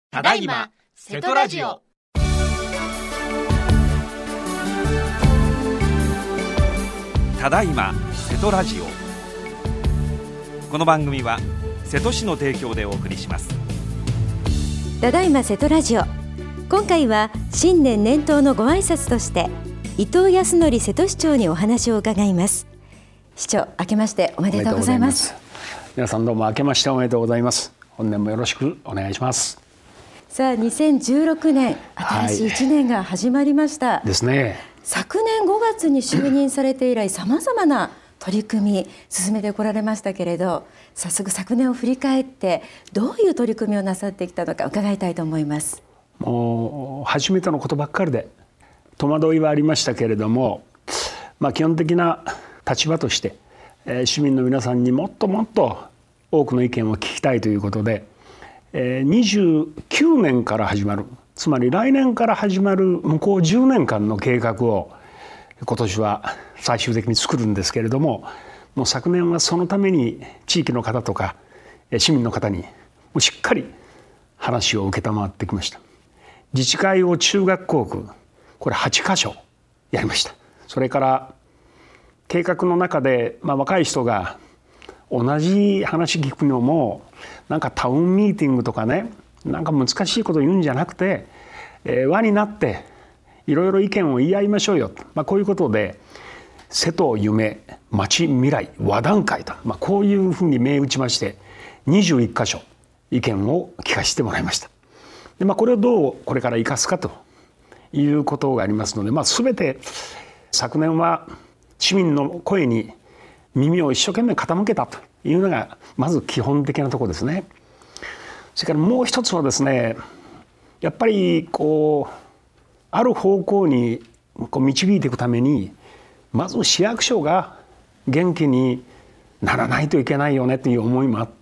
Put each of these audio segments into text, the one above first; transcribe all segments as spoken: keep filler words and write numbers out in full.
ただいま瀬戸ラジオ。 ただいま瀬戸ラジオ。この番組は瀬戸市の提供でお送りします。 ただいま瀬戸ラジオ。今回は新年年頭のご挨拶として伊藤康則瀬戸市長にお話を伺います。市長、明けましておめでとうございます。 皆さんどうも明けましておめでとうございます。本年もよろしくお願いします。 さあにせんじゅうろくねん、新しいいちねんが始まりました、 はい、ですね。 昨年ごがつに就任されて以来さまざまな取り組み進めてこられましたけれど、早速昨年を振り返ってどういう取り組みをなさってきたのか伺いたいと思います。 もう初めてのことばっかりで戸惑いはありましたけれども、まあ、基本的な立場として、えー、市民の皆さんにもっともっと多くの意見を聞きたいということで、えー、にじゅうきゅうねんから始まる、つまり来年から始まる向こうじゅうねんかんの計画を今年は最終的に作るんですけれども、もう昨年はそのために地域の方とか市民の方にもうしっかり話を承ってきました。自治会を中学校区これはちかしょやりました。それから計画の中で、まあ、若い人が同じ話聞くのもなんかタウンミーティングとかね、なんか難しいこと言うんじゃなくて、えー、輪になっていろいろ意見を言い合いましょうよ、まあ、こういうことで瀬戸夢町未来和談会と、まあ、こういうふうに銘打ちましてにじゅういっかしょ意見を聞かせてもらいました。で、まあ、これをどうこれから生かすかということがありますので、まあ、全て昨年は市民の声に耳を一生懸命傾けたというのがまず基本的なところですね。それからもう一つはですね、やっぱりこうある方向にこう導いていくためにまず市役所が元気にならないといけないよねという思いもあって、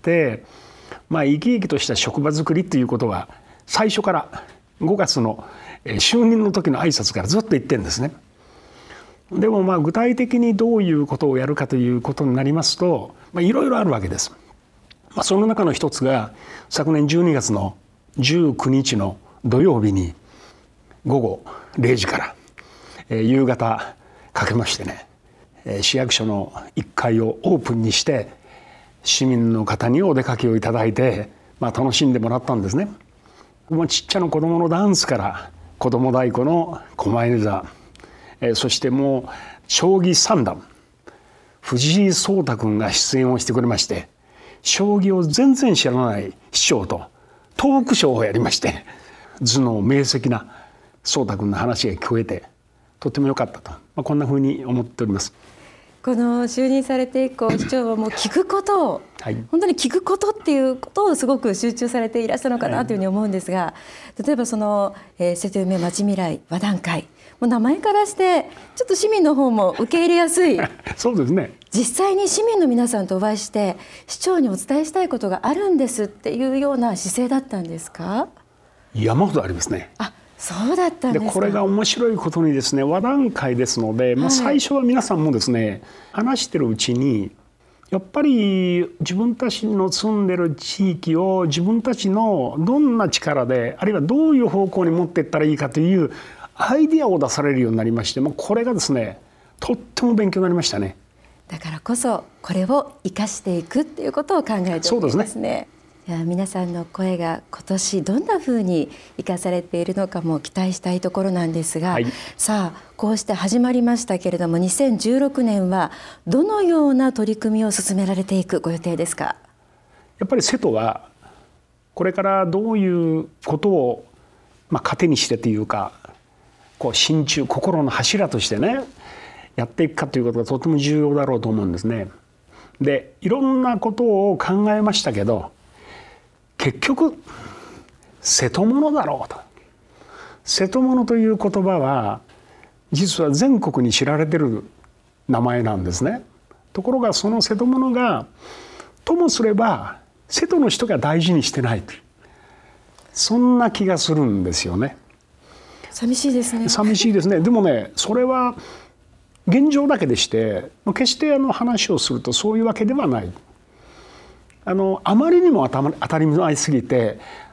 まあ、生き生きとした職場づくりということは最初からごがつの就任の時の挨拶からずっと言ってるんですね。でもまあ具体的にどういうことをやるかということになりますと、まあ、いろいろあるわけです。まあ、その中の一つが昨年じゅうにがつのじゅうくにちの土曜日にごごれいじから、えー、夕方かけましてね、えー、市役所のいっかいをオープンにして市民の方にお出かけをいただいて、まあ、楽しんでもらったんですね。もうちっちゃな子どものダンスから子ども太鼓の狛犬座、えー、そしてもう将棋三段藤井聡太君が出演をしてくれまして、将棋を全然知らない市長とトークショーをやりまして、頭脳明晰な聡太君の話が聞こえてとても良かったと、まあ、こんなふうに思っております。 この就任されて以降、市長はもう聞くことを、はい、本当に聞くことっていうことをすごく集中されていらっしゃるのかなというふうに思うんですが、はい、例えばその、えー、瀬戸夢町未来和談会、もう名前からしてちょっと市民の方も受け入れやすいそうですね。 実際に市民の皆さんとお会いして市長にお伝えしたいことがあるんですっていうような姿勢だったんですか？ 山ほどありますね。 あ、そうだったんですか。 でこれが面白いことにですね、和談会ですので、まあ、最初は皆さんもですね、はい、話してるうちにやっぱり自分たちの住んでる地域を自分たちのどんな力で、あるいはどういう方向に持っていったらいいかというアイディアを出されるようになりまして、もうこれがですねとっても勉強になりましたね。 だからこそこれを生かしていくっていうことを考えておりますね。そうですね。いや、皆さんの声が今年どんなふうに生かされているのかも期待したいところなんですが、はい、さあこうして始まりましたけれども、にせんじゅうろくねんはどのような取り組みを進められていくご予定ですか？ やっぱり瀬戸はこれからどういうことを、まあ、糧にしてというか、こう心中心の柱としてねやっていくかということがとても重要だろうと思うんですね。で、いろんなことを考えましたけど、結局瀬戸物だろうと。瀬戸物という言葉は実は全国に知られてる名前なんですね。ところがその瀬戸物がともすれば瀬戸の人が大事にしてないという、そんな気がするんですよね。 寂しいですね。 寂しいですね。でもね、それは現状だけでして、決してあの話をするとそういうわけではない。あのあまりにも当たり前すぎて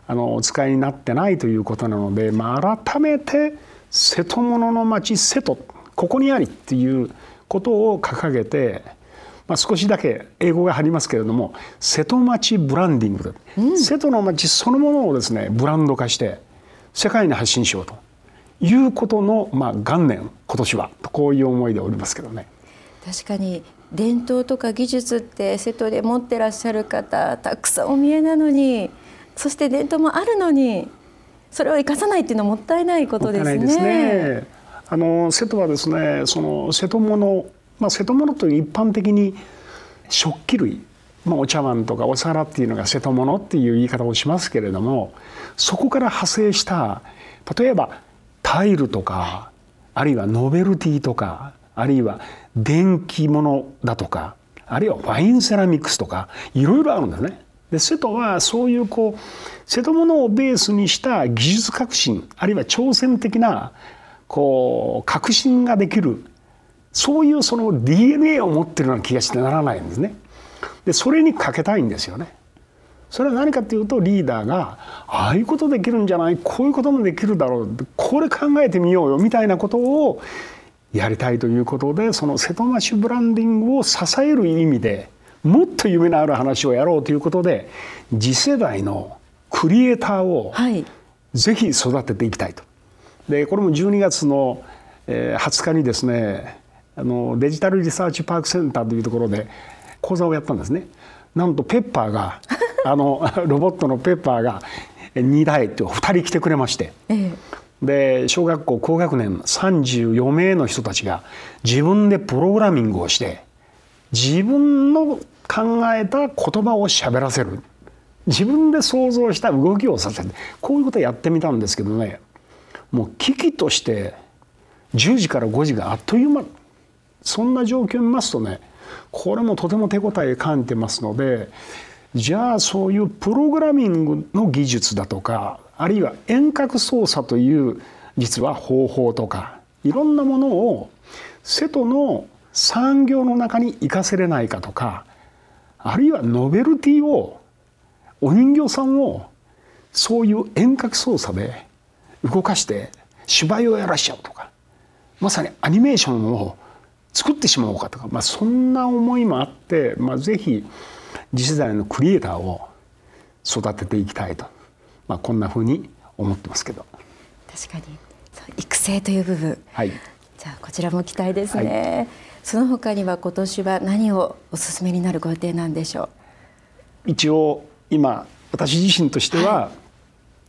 あのお使いになってないということなので、まあ、改めて瀬戸物の町瀬戸ここにありっていうことを掲げて、まあ、少しだけ英語が入りますけれども瀬戸町ブランディング、うん、瀬戸の町そのものをですねブランド化して世界に発信しようということの、まあ、元年今年はこういう思いでおりますけどね。 確かに伝統とか技術って瀬戸で持ってらっしゃる方たくさんお見えなのに、そして伝統もあるのにそれを生かさないっていうのはもったいないことですね。 もったいないですね。あの瀬戸はですねその瀬戸物、まあ、瀬戸物という一般的に食器類、まあ、お茶碗とかお皿っていうのが瀬戸物っていう言い方をしますけれども、そこから派生した例えばタイルとかあるいはノベルティとかあるいは電気物だとかあるいはファインセラミックスとかいろいろあるんですね。で瀬戸はそういうこう瀬戸物をベースにした技術革新あるいは挑戦的なこう革新ができるそういうその ディーエヌエー を持っているような気がしてならないんですね。でそれにかけたいんですよね。それは何かというとリーダーがああいうことできるんじゃないこういうこともできるだろうこれ考えてみようよみたいなことをやりたいということでその瀬戸町ブランディングを支える意味でもっと夢のある話をやろうということで次世代のクリエイターをぜひ育てていきたいと。でこれもじゅうにがつのはつかにですねあのデジタルリサーチパークセンターというところで講座をやったんですね。なんとペッパーがあのロボットのペッパーがにだいとふたり来てくれまして、ええ、で小学校高学年さんじゅうよんめいの人たちが自分でプログラミングをして自分の考えた言葉を喋らせる自分で想像した動きをさせるこういうことをやってみたんですけどね、もう危機としてじゅうじからごじがあっという間そんな状況を見ますとねこれもとても手応え感じてますので、じゃあそういうプログラミングの技術だとかあるいは遠隔操作という実は方法とかいろんなものを瀬戸の産業の中に生かせれないかとかあるいはノベルティをお人形さんをそういう遠隔操作で動かして芝居をやらしちゃうとかまさにアニメーションを作ってしまおうかとか、まあ、そんな思いもあって、まあ、ぜひ次世代のクリエイターを育てていきたいと、まあ、こんなふうに思ってますけど。 確かに育成という部分、はい、じゃあこちらも期待ですね、はい、その他には今年は何をお勧めになるご予定なんでしょう。一応今私自身としては、はい、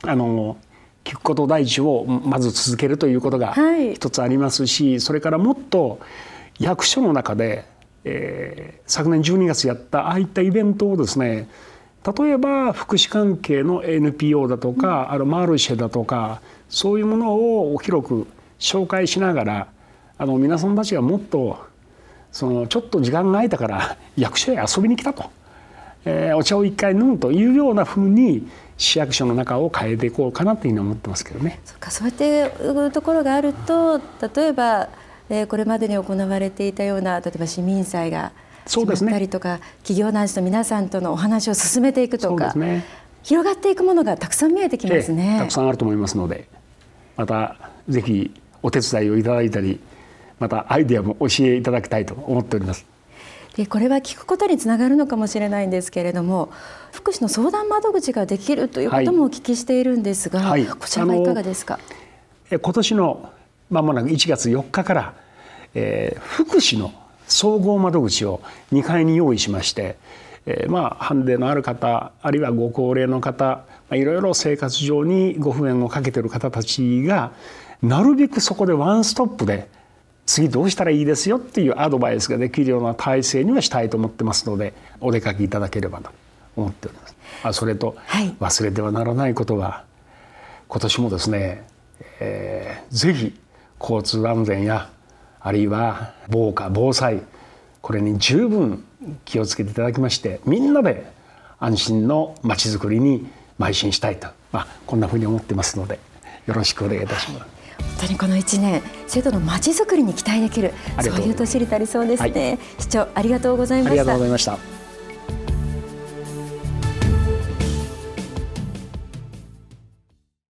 あの聞くこと第一をまず続けるということが一つありますし、はい、それからもっと役所の中で、えー、昨年じゅうにがつやったああいったイベントをですね例えば福祉関係の エヌピーオー だとか、うん、あるマルシェだとかそういうものを広く紹介しながらあの皆さんたちがもっとそのちょっと時間が空いたから役所へ遊びに来たと、えー、お茶を一回飲むというようなふうに市役所の中を変えていこうかなというふうに思ってますけどね。 そうか、そうやっていうところがあると例えばこれまでに行われていたような例えば市民祭が始まったりとか、ね、企業男子の皆さんとのお話を進めていくとか、ね、広がっていくものがたくさん見えてきますね、 ええ、たくさんあると思いますのでまたぜひお手伝いをいただいたりまたアイデアも教えいただきたいと思っております。 でこれは聞くことにつながるのかもしれないんですけれども福祉の相談窓口ができるということもお聞きしているんですが、はいはい、こちらはいかがですか。 今年のまもなくいちがつよっかから、えー、福祉の総合窓口をにかいに用意しまして、えー、まあハンデのある方あるいはご高齢の方、まあ、いろいろ生活上にご不便をかけている方たちがなるべくそこでワンストップで次どうしたらいいですよっていうアドバイスができるような体制にはしたいと思ってますのでお出かけいただければと思っております。あそれと、はい、忘れてはならないことは今年もですね、えー、ぜひ交通安全やあるいは防火防災これに十分気をつけていただきましてみんなで安心のまちづくりに邁進したいと、まあ、こんなふうに思ってますのでよろしくお願いいたします。 本当にこのいちねん瀬戸のまちづくりに期待できるそういう年になりそうですね、はい、市長ありがとうございました。 ありがとうございました。